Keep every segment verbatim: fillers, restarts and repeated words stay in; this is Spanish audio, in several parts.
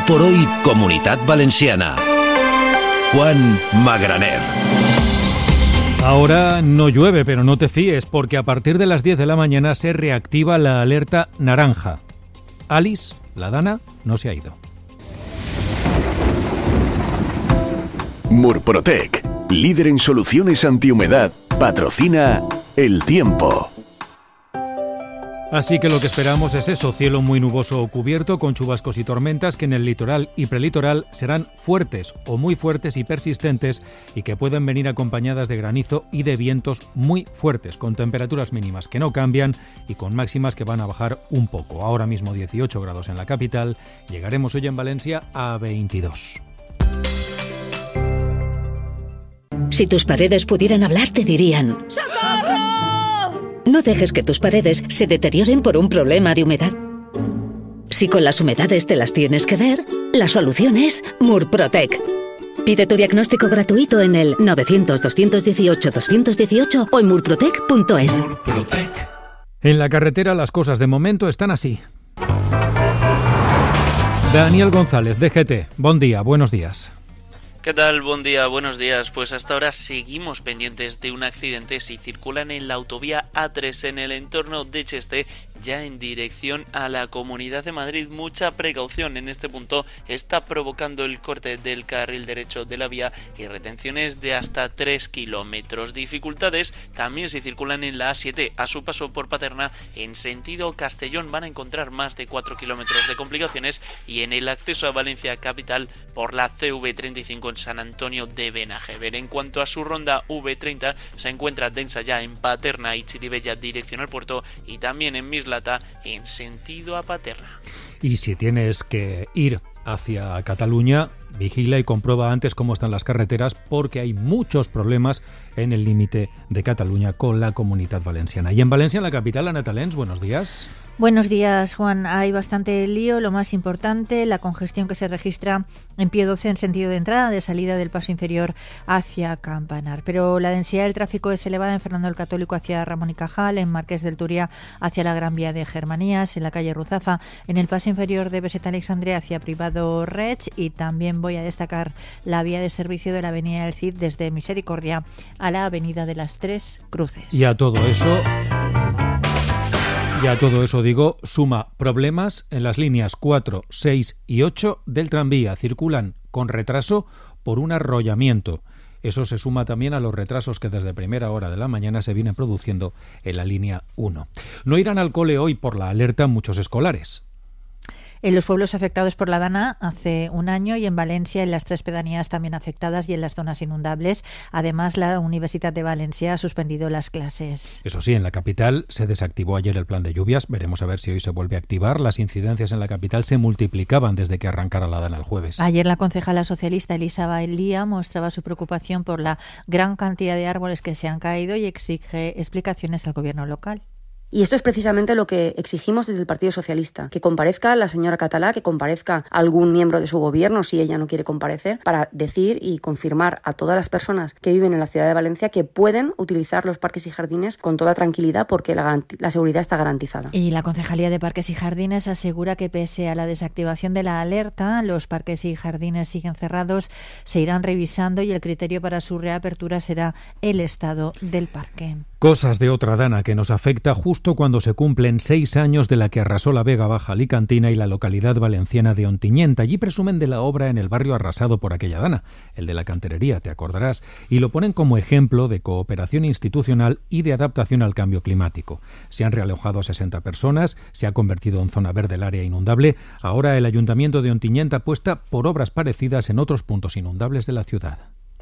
por hoy, Comunitat Valenciana. Juan Magraner. Ahora no llueve, pero no te fíes, porque a partir de las diez de la mañana se reactiva la alerta naranja. Alice, la dana, no se ha ido. Murprotec, líder en soluciones antihumedad, patrocina El Tiempo. Así que lo que esperamos es eso, cielo muy nuboso o cubierto con chubascos y tormentas que en el litoral y prelitoral serán fuertes o muy fuertes y persistentes y que pueden venir acompañadas de granizo y de vientos muy fuertes, con temperaturas mínimas que no cambian y con máximas que van a bajar un poco. Ahora mismo dieciocho grados en la capital, llegaremos hoy en Valencia a veintidós. Si tus paredes pudieran hablar, te dirían: ¡socorro! No dejes que tus paredes se deterioren por un problema de humedad. Si con las humedades te las tienes que ver, la solución es Murprotec. Pide tu diagnóstico gratuito en el novecientos, doscientos dieciocho, doscientos dieciocho o en murprotec punto es. Murprotec. En la carretera las cosas de momento están así. Daniel González, D G T. Buen día, buenos días. ¿Qué tal? Buen día, buenos días. Pues hasta ahora seguimos pendientes de un accidente si circulan en la autovía A tres en el entorno de Cheste, ya en dirección a la Comunidad de Madrid. Mucha precaución en este punto, está provocando el corte del carril derecho de la vía y retenciones de hasta tres kilómetros. Dificultades también si circulan en la A siete a su paso por Paterna en sentido Castellón, van a encontrar más de cuatro kilómetros de complicaciones, y en el acceso a Valencia capital por la C V treinta y cinco en San Antonio de Benajever. En cuanto a su ronda V treinta, se encuentra densa ya en Paterna y Chirivella dirección al puerto, y también en Mislata en sentido a Paterna. Y si tienes que ir hacia Cataluña, vigila y comprueba antes cómo están las carreteras, porque hay muchos problemas en el límite de Cataluña con la Comunitat Valenciana. Y en Valencia, en la capital, Ana Talens, buenos días. Buenos días, Juan. Hay bastante lío. Lo más importante, la congestión que se registra en Pío doce en sentido de entrada, de salida del paso inferior hacia Campanar. Pero la densidad del tráfico es elevada en Fernando el Católico hacia Ramón y Cajal, en Marqués del Turia hacia la Gran Vía de Germanías, en la calle Ruzafa, en el paso inferior de Beseta Alexandria hacia Privado Reig, y también voy a destacar la vía de servicio de la avenida del Cid desde Misericordia a la avenida de las Tres Cruces. Y a todo eso... Y a todo eso, digo, suma problemas en las líneas cuatro, seis y ocho del tranvía. Circulan con retraso por un arrollamiento. Eso se suma también a los retrasos que desde primera hora de la mañana se vienen produciendo en la línea uno. No irán al cole hoy por la alerta muchos escolares. En los pueblos afectados por la dana hace un año, y en Valencia, en las tres pedanías también afectadas y en las zonas inundables. Además, la Universidad de Valencia ha suspendido las clases. Eso sí, en la capital se desactivó ayer el plan de lluvias. Veremos a ver si hoy se vuelve a activar. Las incidencias en la capital se multiplicaban desde que arrancara la dana el jueves. Ayer la concejala socialista Elisa Bailía mostraba su preocupación por la gran cantidad de árboles que se han caído y exige explicaciones al gobierno local. Y esto es precisamente lo que exigimos desde el Partido Socialista, que comparezca la señora Catalá, que comparezca algún miembro de su gobierno si ella no quiere comparecer, para decir y confirmar a todas las personas que viven en la ciudad de Valencia que pueden utilizar los parques y jardines con toda tranquilidad, porque la, la seguridad está garantizada. Y la Concejalía de Parques y Jardines asegura que pese a la desactivación de la alerta, los parques y jardines siguen cerrados, se irán revisando y el criterio para su reapertura será el estado del parque. Cosas de otra dana que nos afecta justo cuando se cumplen seis años de la que arrasó la Vega Baja alicantina y la localidad valenciana de Ontinyent. Allí presumen de la obra en el barrio arrasado por aquella dana, el de la canterería, te acordarás, y lo ponen como ejemplo de cooperación institucional y de adaptación al cambio climático. Se han realojado a sesenta personas, se ha convertido en zona verde el área inundable. Ahora el Ayuntamiento de Ontinyent apuesta por obras parecidas en otros puntos inundables de la ciudad.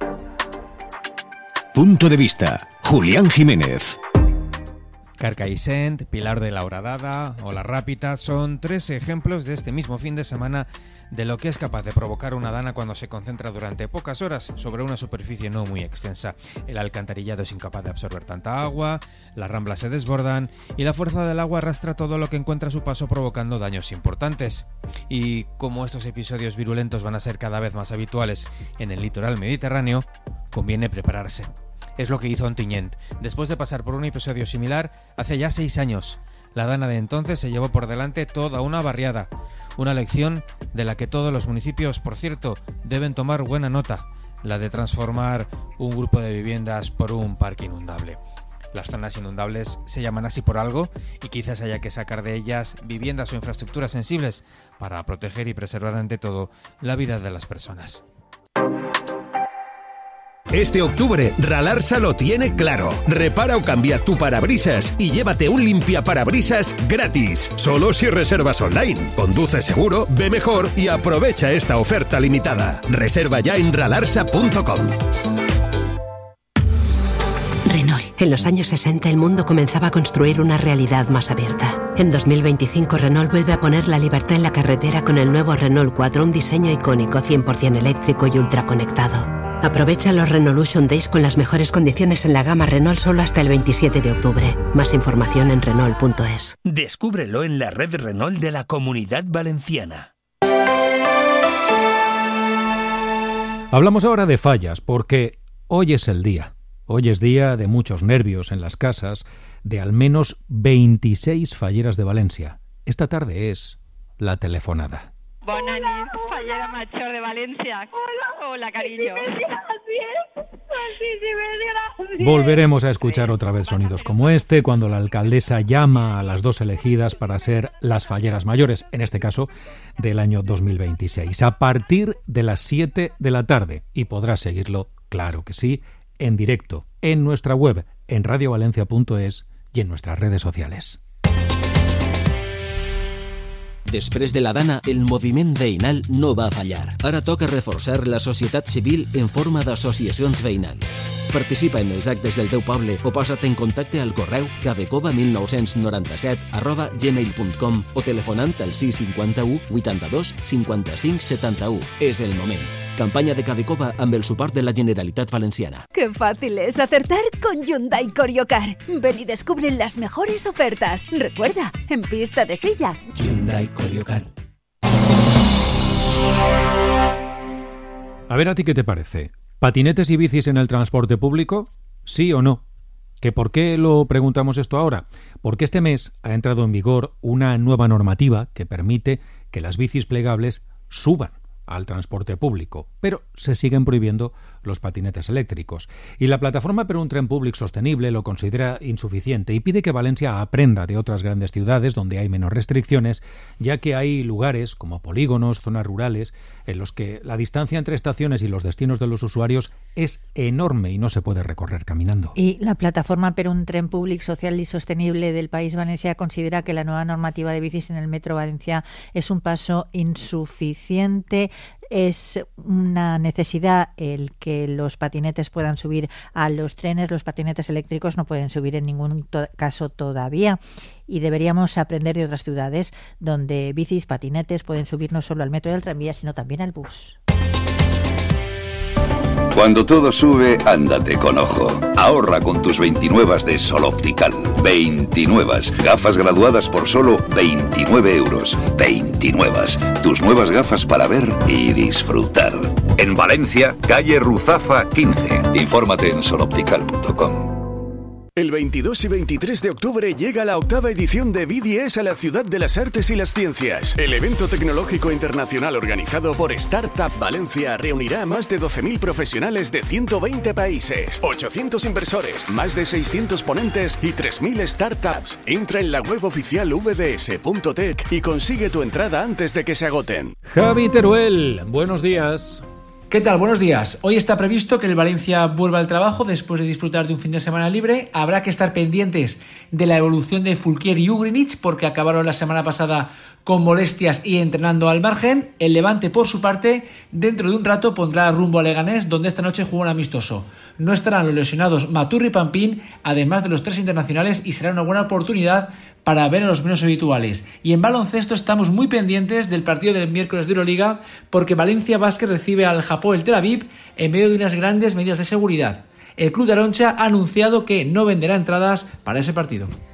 Punto de vista, Julián Jiménez. Carcaixent, Pilar de la Horadada o La Rápita son tres ejemplos de este mismo fin de semana de lo que es capaz de provocar una dana cuando se concentra durante pocas horas sobre una superficie no muy extensa. El alcantarillado es incapaz de absorber tanta agua, las ramblas se desbordan y la fuerza del agua arrastra todo lo que encuentra a su paso, provocando daños importantes. Y como estos episodios virulentos van a ser cada vez más habituales en el litoral mediterráneo, conviene prepararse. Es lo que hizo Ontinyent, después de pasar por un episodio similar hace ya seis años. La dana de entonces se llevó por delante toda una barriada, una lección de la que todos los municipios, por cierto, deben tomar buena nota, la de transformar un grupo de viviendas por un parque inundable. Las zonas inundables se llaman así por algo y quizás haya que sacar de ellas viviendas o infraestructuras sensibles para proteger y preservar ante todo la vida de las personas. Este octubre, Ralarsa lo tiene claro. Repara o cambia tu parabrisas y llévate un limpiaparabrisas gratis. Solo si reservas online. Conduce seguro, ve mejor y aprovecha esta oferta limitada. Reserva ya en ralarsa punto com. Renault. En los años sesenta el mundo comenzaba a construir una realidad más abierta. En dos mil veinticinco Renault vuelve a poner la libertad en la carretera con el nuevo Renault cuatro, un diseño icónico cien por ciento eléctrico y ultraconectado. Aprovecha los Renaulution Days con las mejores condiciones en la gama Renault solo hasta el veintisiete de octubre. Más información en Renault punto es. Descúbrelo en la red Renault de la Comunidad Valenciana. Hablamos ahora de fallas, porque hoy es el día. Hoy es día de muchos nervios en las casas de al menos veintiséis falleras de Valencia. Esta tarde es la telefonada. Bona nit, fallera major de Valencia. Hola, hola cariño. Volveremos a escuchar otra vez sonidos como este cuando la alcaldesa llama a las dos elegidas para ser las falleras mayores, en este caso del año dos mil veintiséis, a partir de las siete de la tarde. Y podrás seguirlo, claro que sí, en directo, en nuestra web, en radio valencia punto es y en nuestras redes sociales. Després de la Dana, el moviment veïnal no va fallar. Ara toca reforçar la societat civil en forma d'associacions veïnals. Participa en els actes del teu poble o posa't en contacte al correu cavecova mil nou-cents noranta-set arroba gmail punt com o telefonant al sis cinquanta-u vuitanta-dos cinquanta-cinc setanta-u. És el moment. Campanya de Cavecova amb el suport de la Generalitat Valenciana. ¡Qué fácil es acertar con Hyundai Corio-Car! Ven y descubre las mejores ofertas. Recuerda, en pista de silla. Hyundai Corio-Car. A ver, ¿a ti qué te parece? ¿Patinetes y bicis en el transporte público? ¿Sí o no? ¿Que por qué lo preguntamos esto ahora? Porque este mes ha entrado en vigor una nueva normativa que permite que las bicis plegables suban al transporte público, pero se siguen prohibiendo los patinetes eléctricos. Y la Plataforma per un Tren Públic Sostenible lo considera insuficiente y pide que Valencia aprenda de otras grandes ciudades donde hay menos restricciones, ya que hay lugares como polígonos, zonas rurales, en los que la distancia entre estaciones y los destinos de los usuarios es enorme y no se puede recorrer caminando. Y la Plataforma per un Tren Públic Social y Sostenible del País Valencià considera que la nueva normativa de bicis en el Metro Valencià es un paso insuficiente. Es una necesidad el que los patinetes puedan subir a los trenes. Los patinetes eléctricos no pueden subir en ningún to- caso todavía, y deberíamos aprender de otras ciudades donde bicis, patinetes pueden subir no solo al metro y al tranvía, sino también al bus. Cuando todo sube, ándate con ojo. Ahorra con tus veintinuevas de Sol Optical. veintinuevas. Gafas graduadas por solo veintinueve euros. veintinuevas. Tus nuevas gafas para ver y disfrutar. En Valencia, calle Ruzafa quince. Infórmate en sol optical punto com. El veintidós y veintitrés de octubre llega la octava edición de B D S a la Ciudad de las Artes y las Ciencias. El evento tecnológico internacional organizado por Startup Valencia reunirá a más de doce mil profesionales de ciento veinte países, ochocientos inversores, más de seiscientos ponentes y tres mil startups. Entra en la web oficial v d s punto tech y consigue tu entrada antes de que se agoten. Javi Teruel, buenos días. ¿Qué tal? Buenos días. Hoy está previsto que el Valencia vuelva al trabajo después de disfrutar de un fin de semana libre. Habrá que estar pendientes de la evolución de Fulquier y Ugrinic porque acabaron la semana pasada con molestias y entrenando al margen. El Levante, por su parte, dentro de un rato pondrá rumbo a Leganés, donde esta noche juega un amistoso. No estarán los lesionados Maturri y Pampín, además de los tres internacionales, y será una buena oportunidad para ver a los menos habituales. Y en baloncesto estamos muy pendientes del partido del miércoles de Euroliga porque Valencia Basket recibe al Hapoel Tel Aviv en medio de unas grandes medidas de seguridad. El club de Aroncha ha anunciado que no venderá entradas para ese partido.